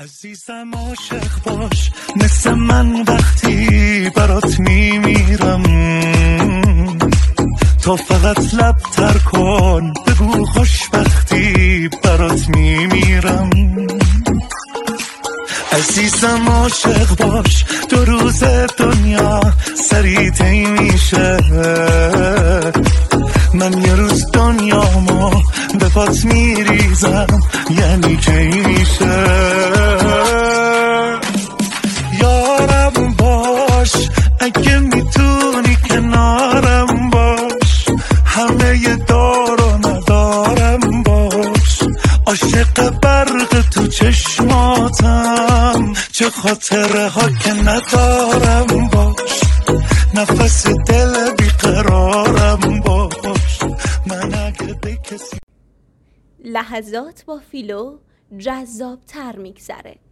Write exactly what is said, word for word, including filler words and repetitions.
عزیزم عاشق باش مثل من وقتی برات میمیرم، تا فقط لب تر کن بگو خوشبختی برات میمیرم. عزیزم عاشق باش دو روز دنیا سریع طی میشه، من یه روز دنیامو به پات میریزم یعنی کی میشه. یارم باش اگه میتونی کنارم باش، همه ی دار و ندارم باش، عاشق برق تو چشماتم چه خاطره ها که ندارم باش، نفس دل بیقرارم باش من اگه به کسی. لحظات با فیلو جذاب تر میگذره.